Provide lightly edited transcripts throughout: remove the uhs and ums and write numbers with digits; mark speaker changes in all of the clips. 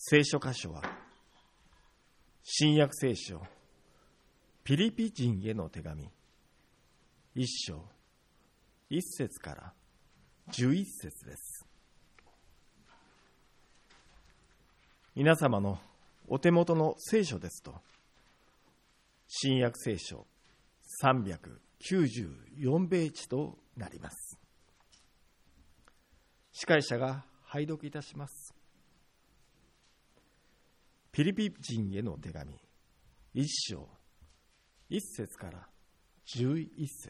Speaker 1: 聖書箇所は、新約聖書ピリピ人への手紙1章1節から11節です。皆様のお手元の聖書ですと、新約聖書394ページとなります。司会者が拝読いたします。ピリピ人への手紙1章1節から11節。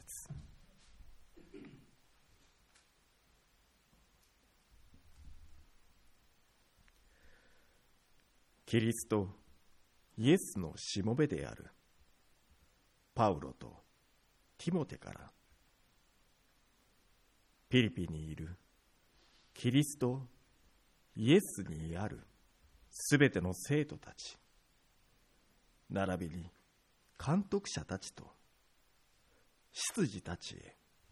Speaker 1: キリストイエスのしもべであるパウロとティモテからピリピにいるキリストイエスにあるすべての生徒たち並びに監督者たちと執事たちへ、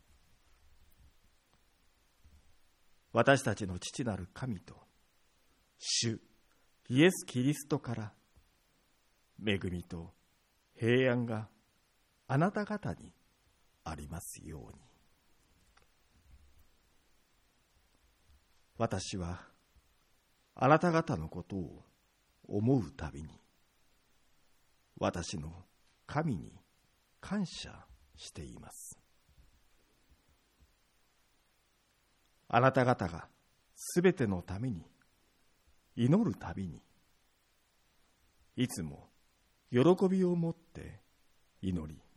Speaker 1: 私たちの父なる神と主イエス・キリストから恵みと平安があなた方にありますように。私はあなた方のことを思うたびに私の神に感謝しています。あなた方がすべてのために祈るたびにいつも喜びを持って祈り、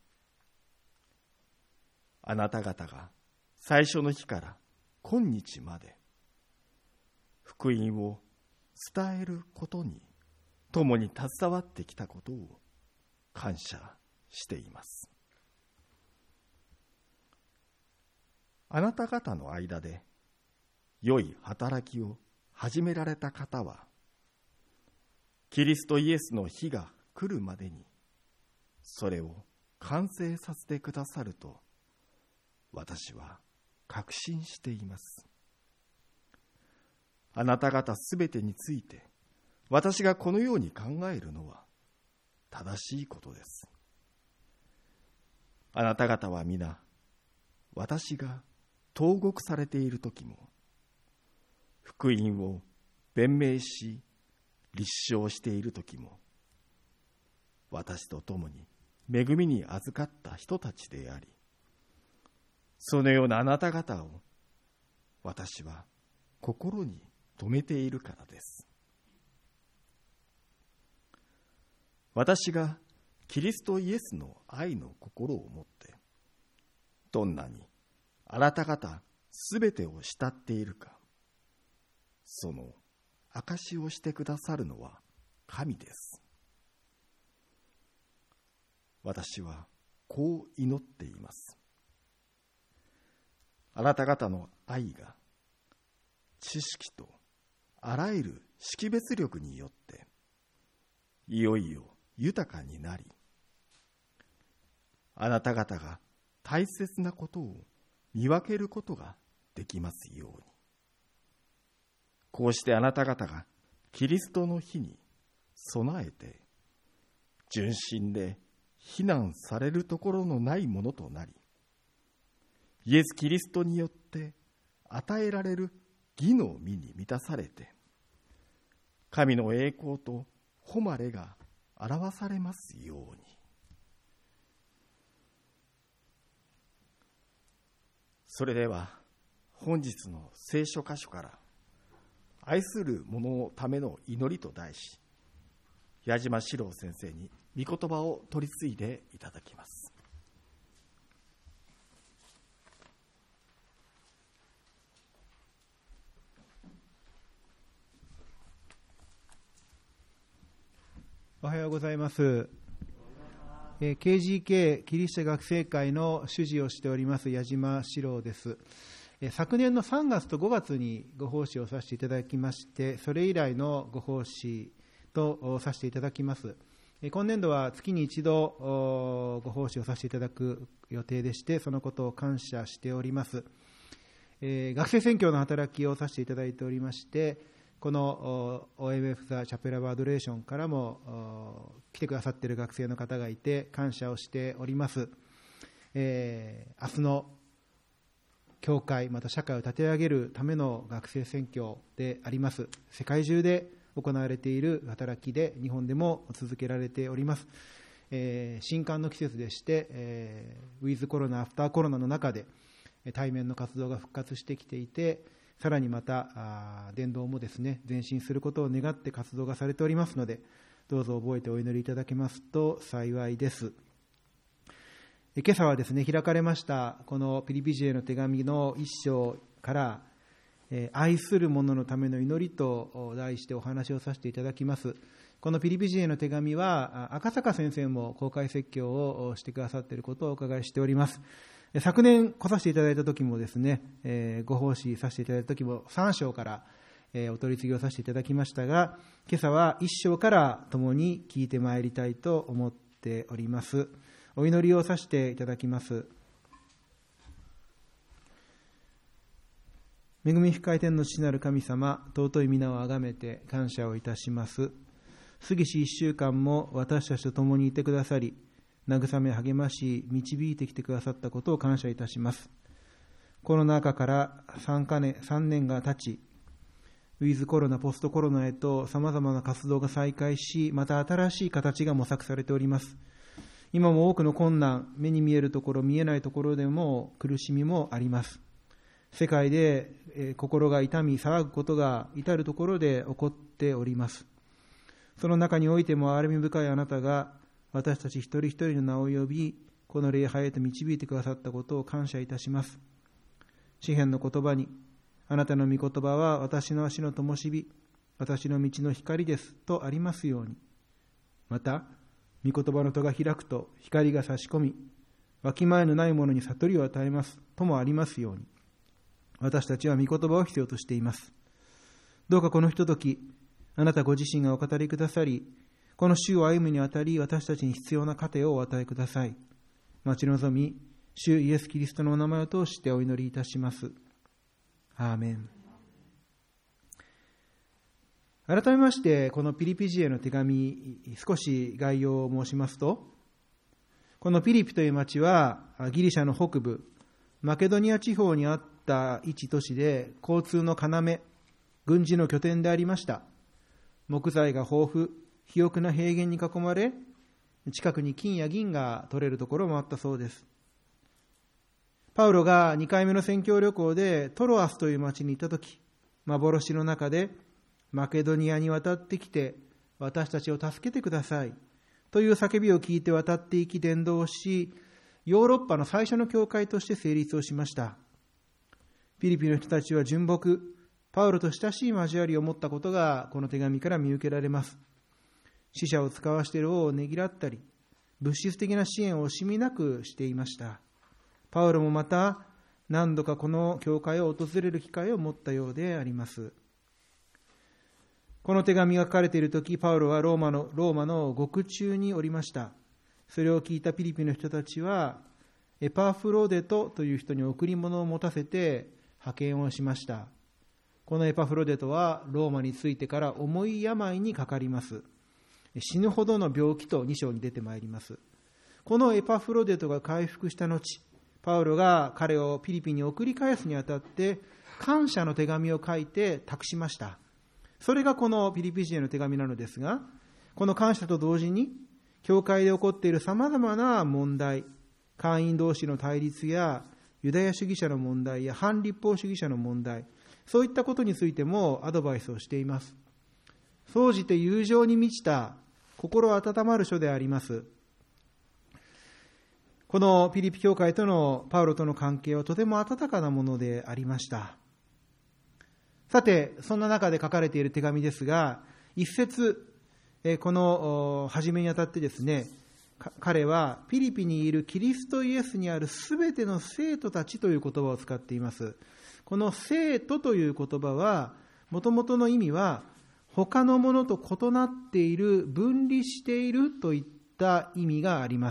Speaker 1: あなた方が最初の日から今日まで福音を伝えることに共に携わってきたことを感謝しています。あなた方の間で良い働きを始められた方は、キリストイエスの日が来るまでにそれを完成させてくださると私は確信しています。あなた方すべてについて私がこのように考えるのは正しいことです。あなた方は皆私が投獄されている時も福音を弁明し立証している時も私と共に恵みに預かった人たちであり、そのようなあなた方を私は心に留めているからです。私がキリストイエスの愛の心を持ってどんなにあなた方すべてを慕っているか、その証をしてくださるのは神です。私はこう祈っています。あなた方の愛が知識とあらゆる識別力によっていよいよ豊かになり、あなた方が大切なことを見分けることができますように。こうしてあなた方がキリストの日に備えて純真で非難されるところのないものとなり、イエス・キリストによって与えられる義の実に満たされて、神の栄光と誉れが表されますように。それでは本日の聖書箇所から愛する者のための祈りと題し、矢島史郎先生に御言葉を取り次いでいただきます。
Speaker 2: おはようございます。KGK キリシタ学生会の主事をしております矢島史郎です。昨年の3月と5月にご奉仕をさせていただきまして、それ以来のご奉仕とさせていただきます。今年度は月に一度ご奉仕をさせていただく予定でして、そのことを感謝しております。学生宣教の働きをさせていただいておりまして、 この OMF ザ・チャペル・オブ・アドレーションからも来てくださっている学生の方がいて感謝をしております。明日の教会また社会を立て上げるための学生選挙であります。世界中で行われている働きで日本でも続けられております。新歓の季節でして、ウィズコロナ、アフターコロナの中で対面の活動が復活してきていて、さらにまた伝道もですね、前進することを願って活動がされておりますので、どうぞ覚えてお祈りいただけますと幸いです。今朝はですね、開かれましたこのピリピ人への手紙の一章から、愛する者のための祈りと題してお話をさせていただきます。このピリピ人への手紙は赤坂先生も公開説教をしてくださっていることをお伺いしております。昨年来させていただいた時もですね、ご奉仕させていただいた時も3章からお取り次ぎをさせていただきましたが、今朝は1章から共に聞いてまいりたいと思っております。お祈りをさせていただきます。恵み深い天の父なる神様、尊い皆をあがめて感謝をいたします。過ぎし1週間も私たちと共にいてくださり、慰め励まし導いてきてくださったことを感謝いたします。コロナ禍から3年が経ち、ウィズコロナ、ポストコロナへとさまざまな活動が再開し、また新しい形が模索されております。今も多くの困難、目に見えるところ、見えないところでも苦しみもあります。世界で心が痛み騒ぐことが至るところで起こっております。その中においても憐れみ深いあなたが私たち一人一人の名を呼び、この礼拝へと導いてくださったことを感謝いたします。詩編の言葉に、あなたの御言葉は私の足の灯火、私の道の光ですとありますように。また、御言葉の戸が開くと光が差し込み、わきまえのない者に悟りを与えますともありますように。私たちは御言葉を必要としています。どうかこのひととき、あなたご自身がお語りくださり、この週を歩むにあたり、私たちに必要な糧をお与えください。待ち望み、主イエス・キリストのお名前を通してお祈りいたします。アーメン。改めまして、このピリピ人への手紙、少し概要を申しますと、このピリピという町は、ギリシャの北部、マケドニア地方にあった一都市で、交通の要、軍事の拠点でありました。木材が豊富、肥沃な平原に囲まれ、近くに金や銀が取れるところもあったそうです。パウロが2回目の宣教旅行でトロアスという町に行ったとき、幻の中でマケドニアに渡ってきて私たちを助けてくださいという叫びを聞いて渡っていき伝道し、ヨーロッパの最初の教会として成立をしました。ピリピの人たちは純朴、パウロと親しい交わりを持ったことがこの手紙から見受けられます。死者を使わしている王をねぎらったり、物質的な支援を惜しみなくしていました。パウロもまた何度かこの教会を訪れる機会を持ったようであります。この手紙が書かれているとき、パウロはローマの獄中におりました。それを聞いたピリピの人たちは、エパフロデトという人に贈り物を持たせて派遣をしました。このエパフロデトはローマに着いてから重い病にかかります。死ぬほどの病気と2章に出てまいります。このエパフロデトが回復した後、パウロが彼をピリピに送り返すにあたって感謝の手紙を書いて託しました。それがこのピリピ人への手紙なのですが、この感謝と同時に教会で起こっているさまざまな問題、会員同士の対立やユダヤ主義者の問題や反立法主義者の問題、そういったことについてもアドバイスをしています。総じて友情に満ちた心温まる書であります。このピリピ教会とのパウロとの関係はとても温かなものでありました。さて、そんな中で書かれている手紙ですが、一節、この初めにあたってですね、彼はピリピにいるキリストイエスにあるすべての生徒たちという言葉を使っています。この生徒という言葉は、もともとの意味は、他のものと異なっている、分離しているといった意味があります。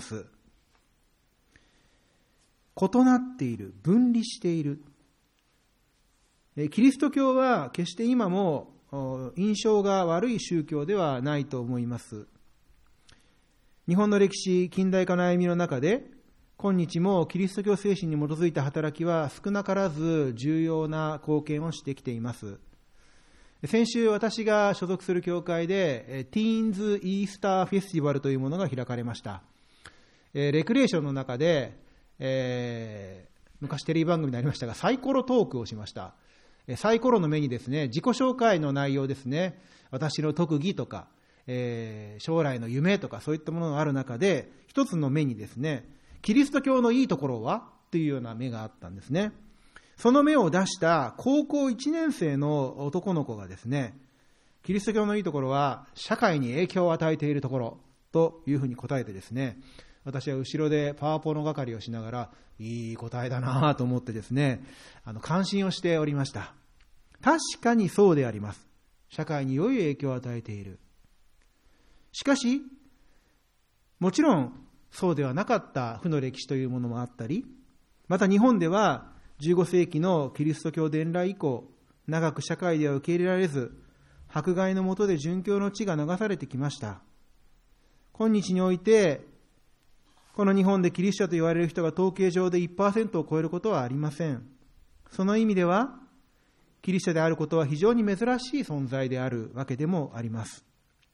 Speaker 2: 異なっている、分離している。キリスト教は決して今も印象が悪い宗教ではないと思います。日本の歴史、近代化の歩みの中で、今日もキリスト教精神に基づいた働きは少なからず重要な貢献をしてきています。先週私が所属する教会でティーンズ・イースター・フェスティバルというものが開かれました。レクレーションの中で、昔テレビ番組でありましたがサイコロトークをしました。サイコロの目にですね、自己紹介の内容ですね、私の特技とか、将来の夢とかそういったものがある中で、一つの目にですね、キリスト教のいいところはというような目があったんですね。その目を出した高校1年生の男の子がですね、キリスト教のいいところは社会に影響を与えているところというふうに答えてですね、私は後ろでパワポの係をしながら、いい答えだなと思ってですね、感心をしておりました。確かにそうであります。社会に良い影響を与えている。しかし、もちろんそうではなかった負の歴史というものもあったり、また日本では15世紀のキリスト教伝来以降、長く社会では受け入れられず、迫害の下で殉教の地が流されてきました。今日において、この日本でキリスト者と言われる人が統計上で 1% を超えることはありません。その意味では、キリスト者であることは非常に珍しい存在であるわけでもあります。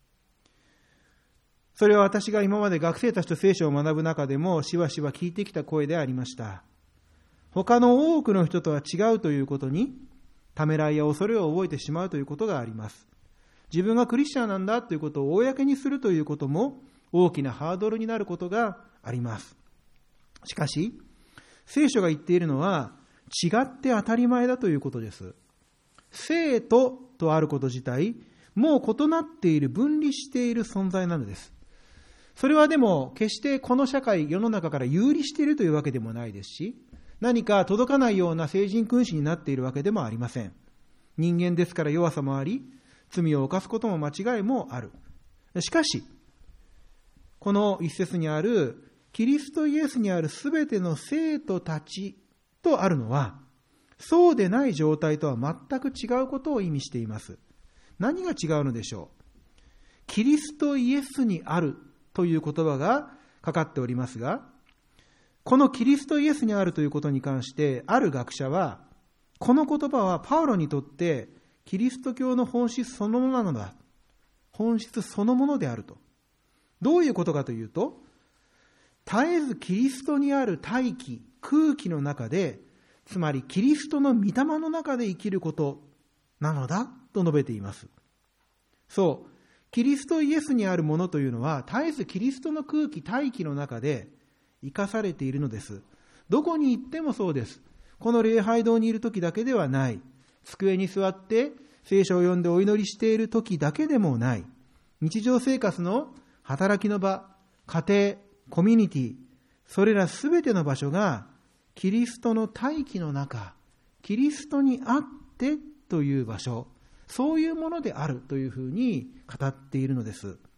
Speaker 2: それは私が今まで学生たちと聖書を学ぶ中でもしばしば聞いてきた声でありました。他の多くの人とは違うということに、ためらいや恐れを覚えてしまうということがあります。自分がクリスチャンなんだということを公にするということも大きなハードルになることがあります。しかし、聖書が言っているのは違って当たり前だということです。聖とあること自体、もう異なっている、分離している存在なのです。それはでも決してこの社会、世の中から有利しているというわけでもないですし、何か届かないような聖人君子になっているわけでもありません。人間ですから弱さもあり、罪を犯すことも間違いもある。しかし、この一節にあるキリストイエスにあるすべての生徒たちとあるのは、そうでない状態とは全く違うことを意味しています。何が違うのでしょう。キリストイエスにあるという言葉がかかっておりますが、このキリストイエスにあるということに関して、ある学者は、この言葉はパウロにとってキリスト教の本質そのものなのだ。本質そのものであると。どういうことかというと、絶えずキリストにある大気、空気の中で、つまりキリストの御霊の中で生きることなのだと述べています。そう、キリストイエスにあるものというのは、絶えずキリストの空気、大気の中で生かされているのです。どこに行ってもそうです。この礼拝堂にいる時だけではない。机に座って聖書を読んでお祈りしている時だけでもない。日常生活の働きの場、家庭、コミュニティ、それらすべての場所がキリストの大気の中、キリストにあってという場所、そういうものであるというふうに語っているのです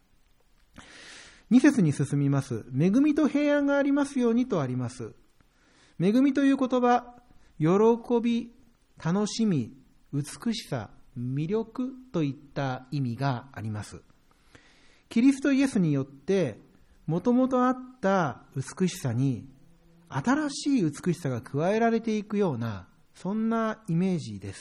Speaker 2: 。2節に進みます。恵みと平安がありますようにとあります。恵みという言葉、喜び、楽しみ、美しさ、魅力といった意味があります。キリストイエスによってもともとあった美しさに新しい美しさが加えられていくような、そんなイメージです。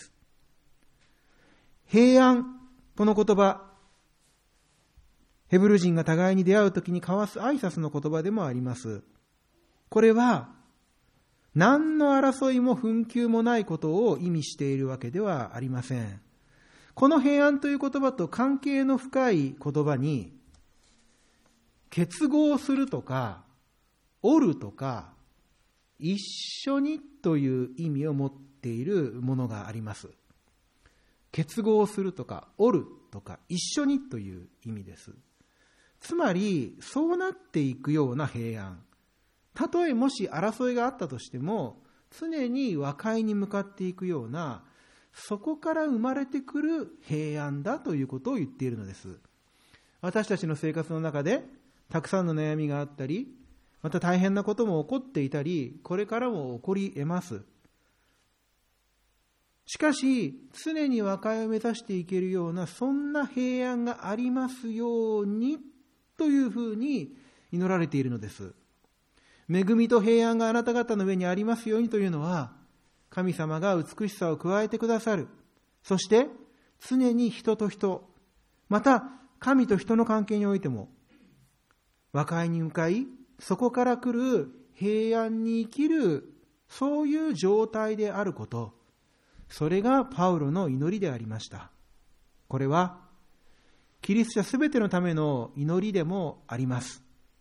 Speaker 2: 平安、この言葉、ヘブル人が互いに出会うときに交わす挨拶の言葉でもあります。これは何の争いも紛糾もないことを意味しているわけではありません。この平安という言葉と関係の深い言葉に、結合するとか、おるとか、一緒にという意味を持っているものがあります。結合するとか、おるとか、一緒にという意味です。つまり、そうなっていくような平安。たとえもし争いがあったとしても、常に和解に向かっていくような、そこから生まれてくる平安だということを言っているのです。私たちの生活の中で、たくさんの悩みがあったり、また大変なことも起こっていたり、これからも起こり得ます。 しかし、常に和解を目指していけるような、そんな平安がありますように、というふうに祈られているのです。恵みと平安があなた方の上にありますようにというのは、神様が美しさを加えてくださる。そして、常に人と人、また神と人の関係においても、和解に向かい、そこから来る平安に生きる、そういう状態であること、それがパウロの祈りでありました。これは、キリスト者すべてのための祈りでもあります。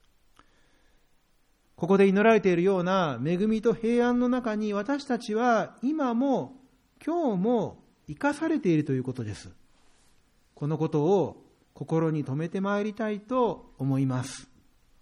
Speaker 2: ここで祈られているような恵みと平安の中に、私たちは今も今日も生かされているということです。このことを心に留めてまいりたいと思います。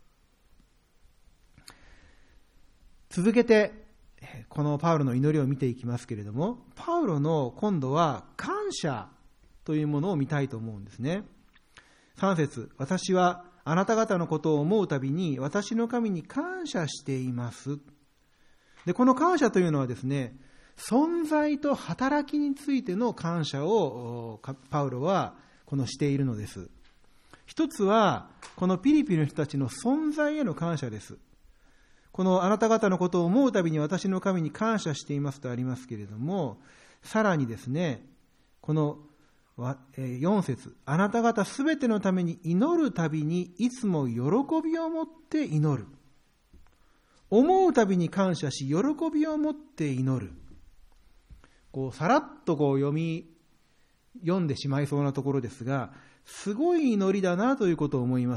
Speaker 2: 続けてこのパウロの祈りを見ていきますけれども、パウロの今度は感謝というものを見たいと思うんですね。3節、私はあなた方のことを思うたびに私の神に感謝しています。で、この感謝というのはですね、存在と働きについての感謝をパウロはしているのです。一つはこのピリピの人たちの存在への感謝です。このあなた方のことを思うたびに私の神に感謝していますとありますけれども、さらにですね、この4節、あなた方すべてのために祈るたびにいつも喜びを持って祈る。思うたびに感謝し、喜びを持って祈る。さらっと読んでしまいそうなところですが、すごい祈りだなということを思います。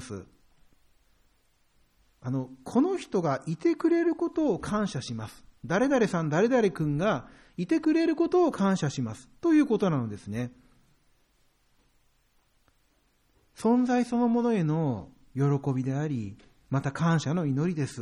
Speaker 2: この人がいてくれることを感謝します。誰々さん、誰々君がいてくれることを感謝します。ということなのですね。存在そのものへの喜びであり、また感謝の祈りです。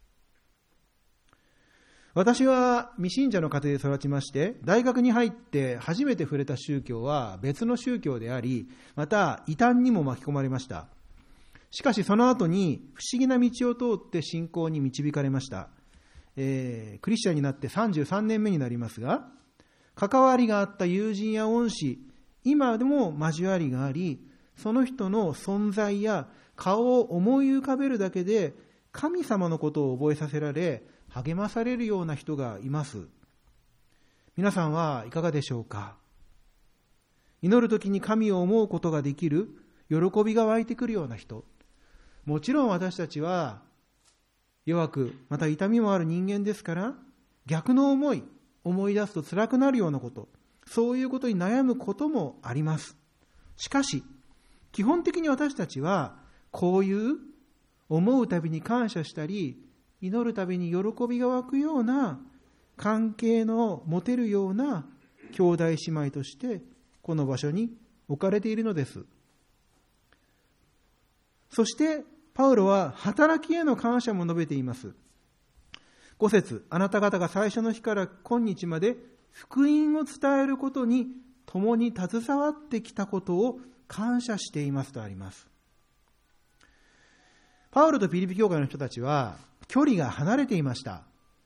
Speaker 2: 私は未信者の家庭で育ちまして、大学に入って初めて触れた宗教は別の宗教であり、また異端にも巻き込まれました。しかしその後に不思議な道を通って信仰に導かれました。クリスチャンになって33年目になりますが、関わりがあった友人や恩師、今でも交わりがあり、その人の存在や顔を思い浮かべるだけで神様のことを覚えさせられ、励まされるような人がいます。皆さんはいかがでしょうか。祈るときに神を思うことができる、喜びが湧いてくるような人。もちろん私たちは弱く、また痛みもある人間ですから、逆の思い出すと辛くなるようなこと、そういうことに悩むこともあります。しかし、基本的に私たちは、こういう思うたびに感謝したり、祈るたびに喜びが湧くような関係の持てるような兄弟姉妹として、この場所に置かれているのです。そして、パウロは働きへの感謝も述べています。5節、あなた方が最初の日から今日まで福音を伝えることに共に携わってきたことを感謝していますとあります。パウロとピリピ教会の人たちは距離が離れていました。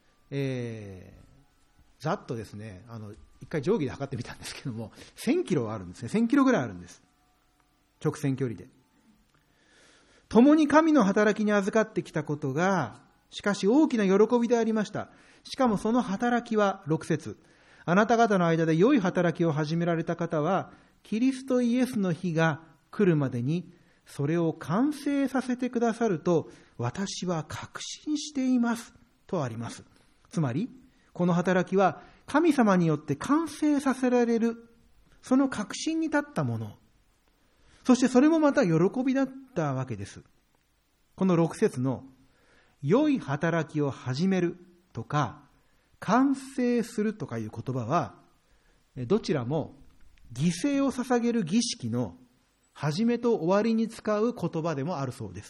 Speaker 2: ざっとですね、一回定規で測ってみたんですけども、1000キロあるんですね。1000キロぐらいあるんです。直線距離で。共に神の働きに預かってきたことが、しかし大きな喜びでありました。しかもその働きは、6節、あなた方の間で良い働きを始められた方は、キリストイエスの日が来るまでに、それを完成させてくださると、私は確信しています。とあります。つまり、この働きは、神様によって完成させられる、その確信に立ったもの。そしてそれもまた喜びだったわけです。この6節の良い働きを始めるとか完成するとかいう言葉はどちらも犠牲を捧げる儀式の始めと終わりに使う言葉でもあるそうです。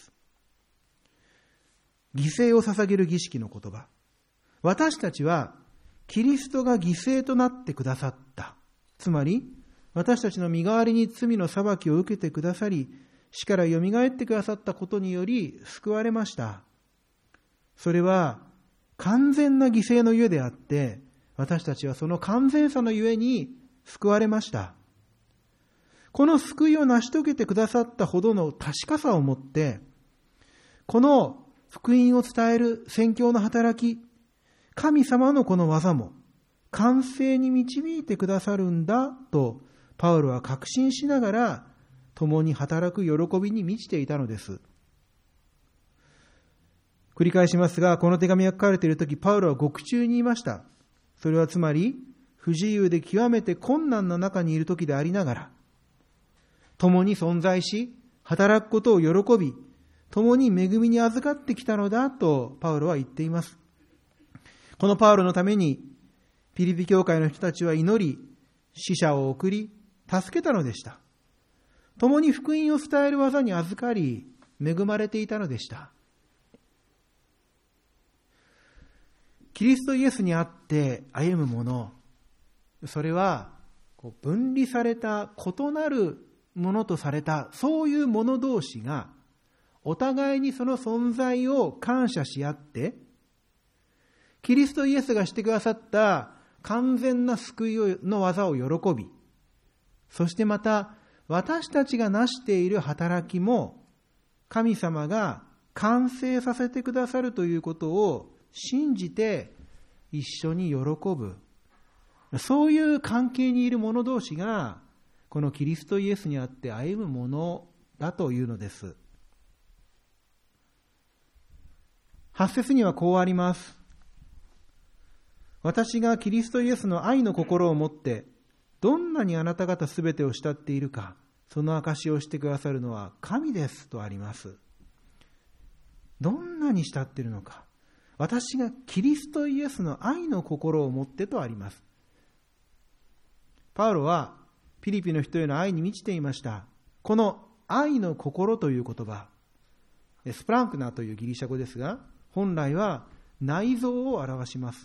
Speaker 2: 犠牲を捧げる儀式の言葉。私たちはキリストが犠牲となってくださった。つまり私たちの身代わりに罪の裁きを受けてくださり、死からよみがえってくださったことにより救われました。それは完全な犠牲のゆえであって、 私たちはその完全さのゆえに救われました。この救いを成し遂げてくださったほどの確かさをもって、この福音を伝える宣教の働き、神様のこの技も完成に導いてくださるんだとパウロは確信しながら共に働く喜びに満ちていたのです。繰り返しますが、この手紙が書かれているとき、パウロは獄中にいました。それはつまり不自由で極めて困難な中にいるときでありながら、共に存在し働くことを喜び、共に恵みに預かってきたのだとパウロは言っています。このパウロのためにピリピ教会の人たちは祈り、死者を送り助けたのでした。共に福音を伝える技に預かり恵まれていたのでした。キリストイエスにあって歩むもの、それは分離された異なるものとされた、そういう者同士がお互いにその存在を感謝し合って、キリストイエスがしてくださった完全な救いの技を喜び、そしてまた私たちが成している働きも神様が完成させてくださるということを信じて一緒に喜ぶ、そういう関係にいる者同士がこのキリストイエスにあって歩むものだというのです。8節にはこうあります。私がキリストイエスの愛の心を持ってどんなにあなた方すべてを慕っているか、その証をしてくださるのは神ですとあります。どんなに慕っているのか、私がキリストイエスの愛の心を持ってとあります。パウロはピリピの人への愛に満ちていました。この愛の心という言葉、スプランクナというギリシャ語ですが、本来は内臓を表します。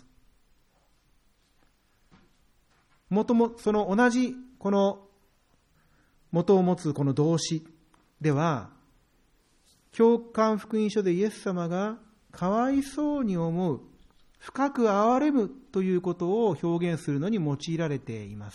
Speaker 2: もともその同じこの元を持つこの動詞では、教会福音書でイエス様がかわいそうに思う、深く憐れむということを表現するのに用いられています。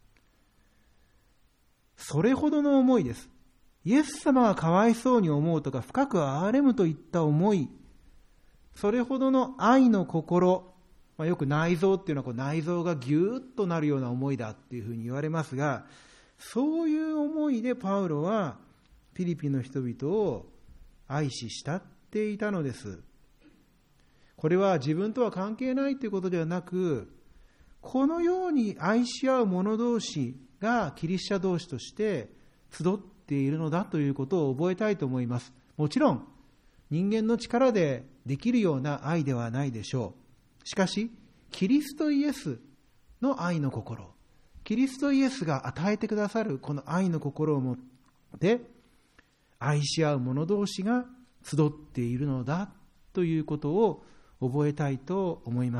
Speaker 2: それほどの思いです。イエス様がかわいそうに思うとか深く憐れむといった思い、それほどの愛の心、よく内臓っていうのは内臓がギューッとなるような思いだっていうふうに言われますが、そういう思いでパウロはピリピの人々を愛し慕っていたのです。これは自分とは関係ないということではなく、このように愛し合う者同士がキリシャ同士として集っているのだということを覚えたいと思います。もちろん人間の力でできるような愛ではないでしょう。しかしキリストイエスの愛の心、キリストイエスが与えてくださるこの愛の心を持って愛し合う者同士が集っているのだということを覚えたいと思います。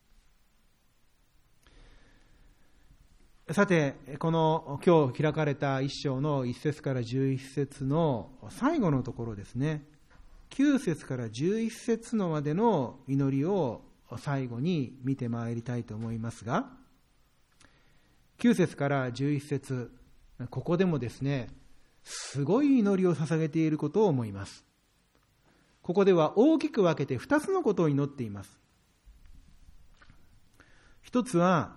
Speaker 2: さて、この今日開かれた1章の1節から11節の最後のところですね、9節から11節のまでの祈りを最後に見てまいりたいと思いますが、9節から11節、ここでもですね、すごい祈りを捧げていることを思います。ここでは大きく分けて2つのことを祈っています。一つは、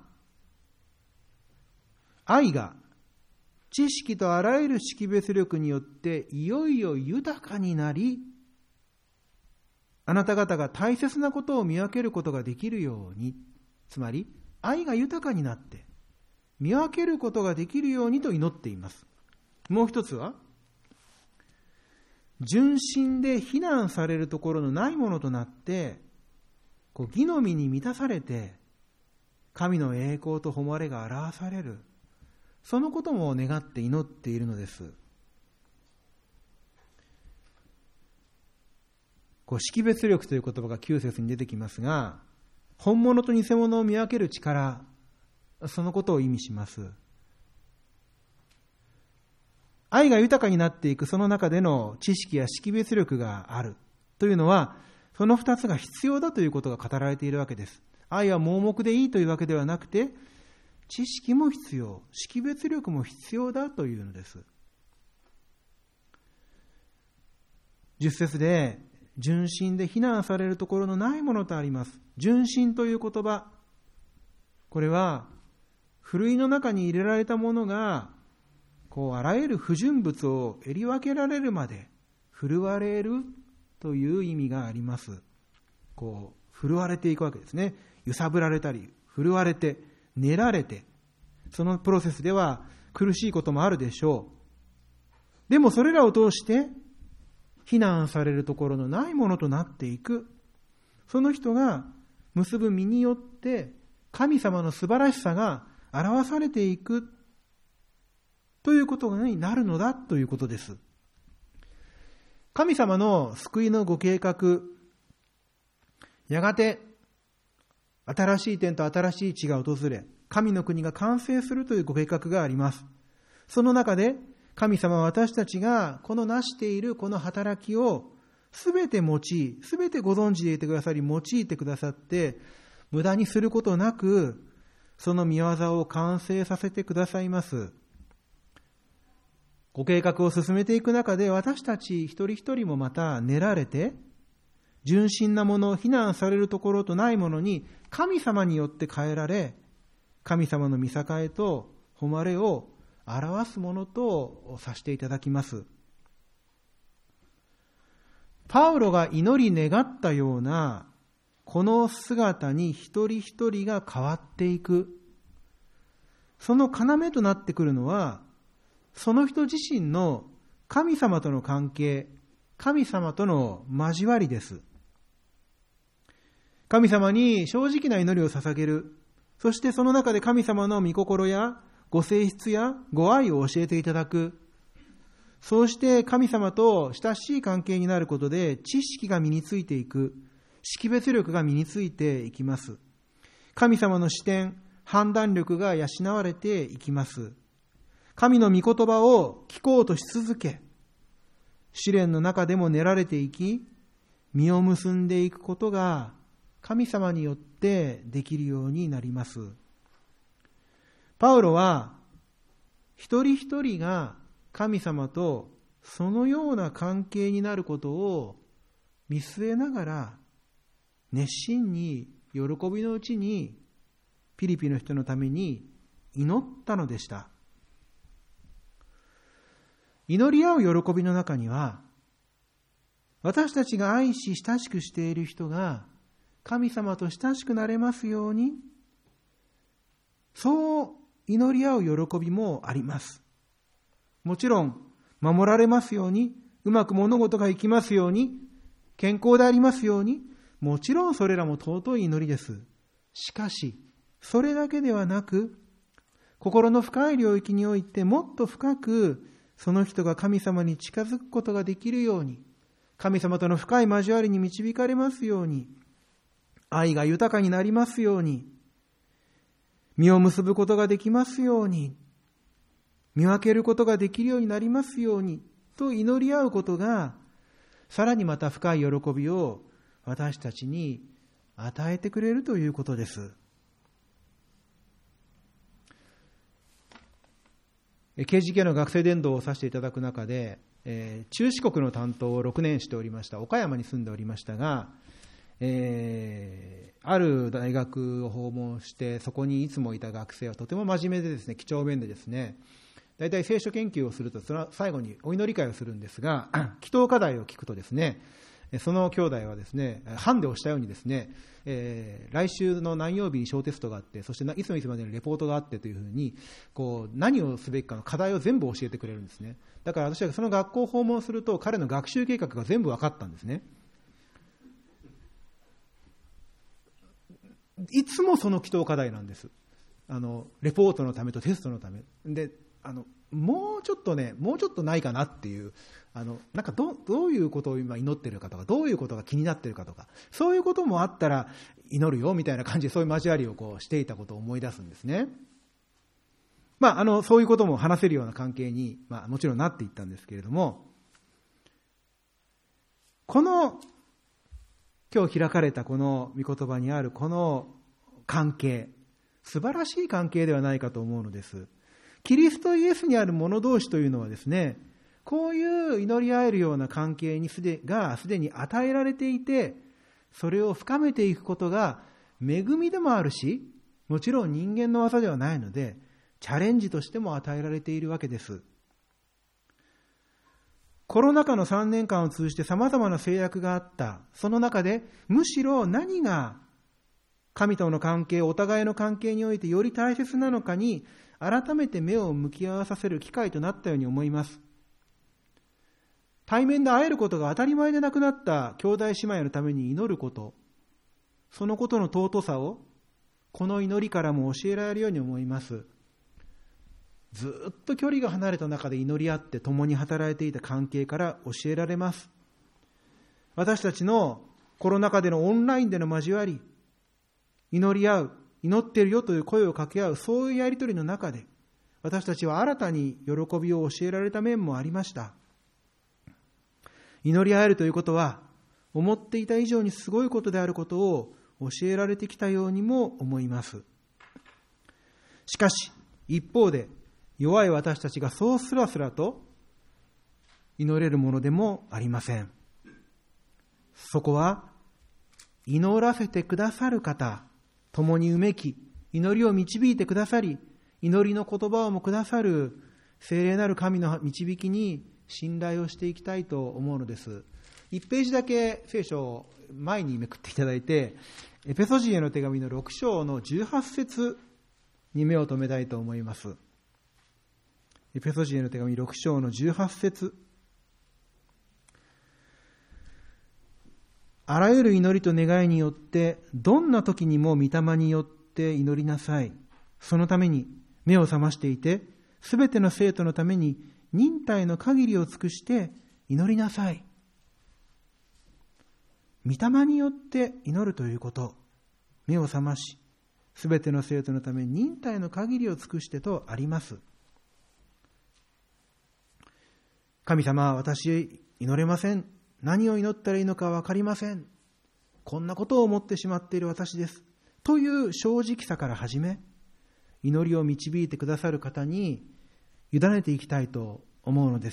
Speaker 2: 愛が知識とあらゆる識別力によっていよいよ豊かになり、あなた方が大切なことを見分けることができるように、つまり愛が豊かになって見分けることができるようにと祈っています。もう一つは、純真で非難されるところのないものとなって、義の実に満たされて神の栄光と誉れが表される、そのことも願って祈っているのです。識別力という言葉が9節に出てきますが、本物と偽物を見分ける力、そのことを意味します。愛が豊かになっていくその中での知識や識別力があるというのは、その2つが必要だということが語られているわけです。 愛は盲目でいいというわけではなくて、知識も必要、識別力も必要だというのです。10節で、純真で非難されるところのないものとあります。純真という言葉、これはふるいの中に入れられたものがあらゆる不純物をえり分けられるまで振るわれるという意味があります。振るわれていくわけですね。揺さぶられたり振るわれて練られて、そのプロセスでは苦しいこともあるでしょう。でもそれらを通して非難されるところのないものとなっていく、その人が結ぶ身によって神様の素晴らしさが表されていくということになるのだということです。神様の救いのご計画、やがて新しい天と新しい地が訪れ、神の国が完成するというご計画があります。その中で神様は私たちがこの成しているこの働きをすべて用い、すべてご存知でいてくださり、用いてくださって、無駄にすることなく、その御業を完成させてくださいます。ご計画を進めていく中で、私たち一人一人もまた練られて、純真なもの、非難されるところとないものに、神様によって変えられ、神様の御栄と誉れを表すものとさせていただきます。パウロが祈り願ったようなこの姿に一人一人が変わっていく、その要となってくるのは、その人自身の神様との関係、神様との交わりです。神様に正直な祈りを捧げる、そしてその中で神様の御心やご性質やご愛を教えていただく、そうして神様と親しい関係になることで知識が身についていく、識別力が身についていきます。神様の視点、判断力が養われていきます。神の御言葉を聞こうとし続け、試練の中でも練られていき、実を結んでいくことが神様によってできるようになります。パウロは一人一人が神様とそのような関係になることを見据えながら、熱心に喜びのうちにピリピの人のために祈ったのでした。祈り合う喜びの中には、私たちが愛し親しくしている人が神様と親しくなれますように、そう祈り合う喜びもあります。もちろん守られますように、うまく物事がいきますように、健康でありますように、もちろんそれらも尊い祈りです。しかしそれだけではなく、心の深い領域においてもっと深くその人が神様に近づくことができるように、神様との深い交わりに導かれますように、愛が豊かになりますように、実を結ぶことができますように、見分けることができるようになりますようにと祈り合うことが、さらにまた深い喜びを私たちに与えてくれるということです。KGK の学生伝道をさせていただく中で、中四国の担当を6年しておりました。岡山に住んでおりましたが、ある大学を訪問して、そこにいつもいた学生はとても真面目でですね、几帳面でですね、大体聖書研究をすると、その最後にお祈り会をするんですが、祈祷課題を聞くとですね、その兄弟はですね、ハンデをしたようにですね、来週の何曜日に小テストがあって、そしていつのいつまでにレポートがあってというふうに、何をすべきかの課題を全部教えてくれるんですね。だから私はその学校を訪問すると、彼の学習計画が全部分かったんですね。いつもその祈祷課題なんです。レポートのためとテストのためで、もうちょっとないかなっていう、なんかどういうことを今祈ってるかとか、どういうことが気になってるかとか、そういうこともあったら祈るよみたいな感じで、そういう交わりをしていたことを思い出すんですね。そういうことも話せるような関係に、もちろんなっていったんですけれども、この今日開かれたこの御言葉にあるこの関係、素晴らしい関係ではないかと思うのです。キリストイエスにある者同士というのはですね、こういう祈り合えるような関係にすでに与えられていて、それを深めていくことが恵みでもあるし、もちろん人間の技ではないので、チャレンジとしても与えられているわけです。コロナ禍の3年間を通じて様々な制約があった。その中で、むしろ何が神との関係、お互いの関係においてより大切なのかに、改めて目を向き合わさせる機会となったように思います。対面で会えることが当たり前でなくなった兄弟姉妹のために祈ること、そのことの尊さを、この祈りからも教えられるように思います。ずっと距離が離れた中で祈り合って共に働いていた関係から教えられます。私たちのコロナ禍でのオンラインでの交わり、祈り合う、祈ってるよという声を掛け合う、そういうやりとりの中で、私たちは新たに喜びを教えられた面もありました。祈り合えるということは、思っていた以上にすごいことであることを教えられてきたようにも思います。しかし、一方で、弱い私たちがそうすらすらと祈れるものでもありません。そこは、祈らせてくださる方、共にうめき、祈りを導いてくださり、祈りの言葉をもくださる聖霊なる神の導きに信頼をしていきたいと思うのです。1ページだけ聖書を前にめくっていただいて、エペソ人への手紙の6章の18節に目を留めたいと思います。エペソ人への手紙6章の18節。あらゆる祈りと願いによって、どんな時にも御霊によって祈りなさい。そのために目を覚ましていて、すべての生徒のために忍耐の限りを尽くして祈りなさい。御霊によって祈るということ、目を覚まし、すべての生徒のために忍耐の限りを尽くしてとあります。神様、私祈れません。何を祈ったらいいのか分かりません。こんなことを思ってしまっている私です。という正直さから始め、祈りを導いてくださる方に委ねていきたいと思うのです。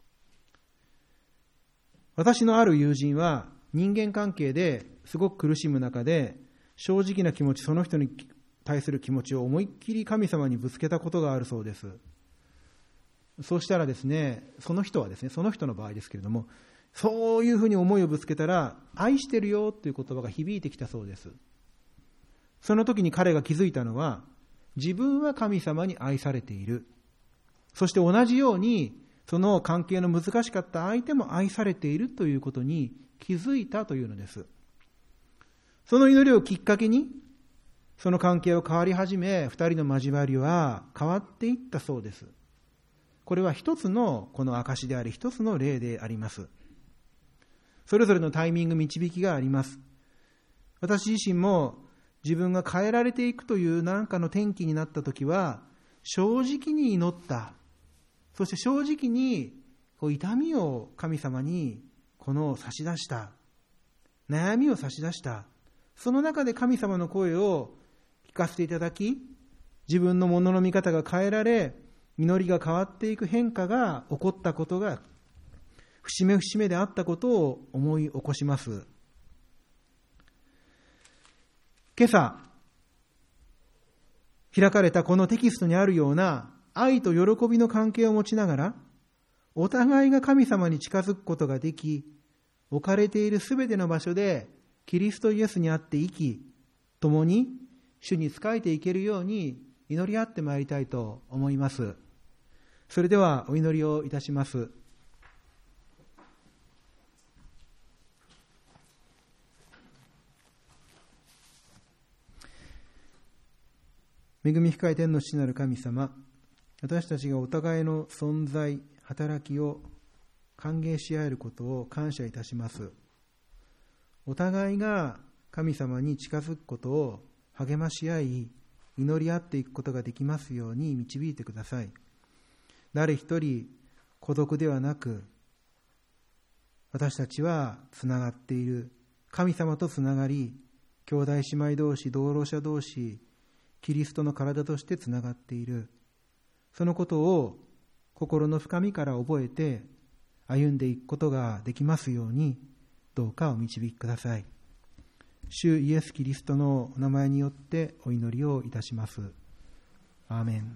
Speaker 2: 私のある友人は人間関係ですごく苦しむ中で、正直な気持ち、その人に対する気持ちを思いっきり神様にぶつけたことがあるそうです。そうしたらですね、その人の場合ですけれども、そういうふうに思いをぶつけたら、愛してるよという言葉が響いてきたそうです。その時に彼が気づいたのは、自分は神様に愛されている。そして同じように、その関係の難しかった相手も愛されているということに気づいたというのです。その祈りをきっかけに、その関係を変わり始め、二人の交わりは変わっていったそうです。これは一つのこの証であり、一つの例であります。それぞれのタイミング、導きがあります。私自身も自分が変えられていくという何かの転機になったときは、正直に祈った。そして正直に痛みを神様に差し出した。悩みを差し出した。その中で神様の声を聞かせていただき、自分のものの見方が変えられ、祈りが変わっていく変化が起こったことが、節目節目であったことを思い起こします。今朝、開かれたこのテキストにあるような愛と喜びの関係を持ちながら、お互いが神様に近づくことができ、置かれているすべての場所でキリストイエスにあって生き、共に主に仕えていけるように祈り合ってまいりたいと思います。それではお祈りをいたします。恵み深い天の父なる神様、私たちがお互いの存在、働きを歓迎し合えることを感謝いたします。お互いが神様に近づくことを励まし合い、祈り合っていくことができますように導いてください。誰一人孤独ではなく、私たちはつながっている。神様とつながり、 兄弟姉妹同士、同労者同士、キリストの体としてつながっている。そのことを心の深みから覚えて歩んでいくことができますように、どうかお導きください。主イエス・キリストのお名前によってお祈りをいたします。アーメン。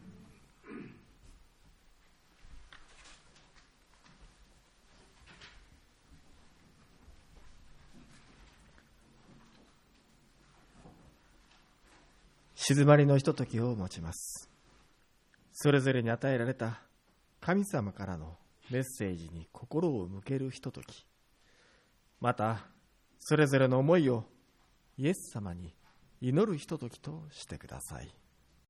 Speaker 1: 静まりのひとときを持ちます。それぞれに与えられた神様からのメッセージに心を向けるひととき、またそれぞれの思いをイエス様に祈るひとときとしてください。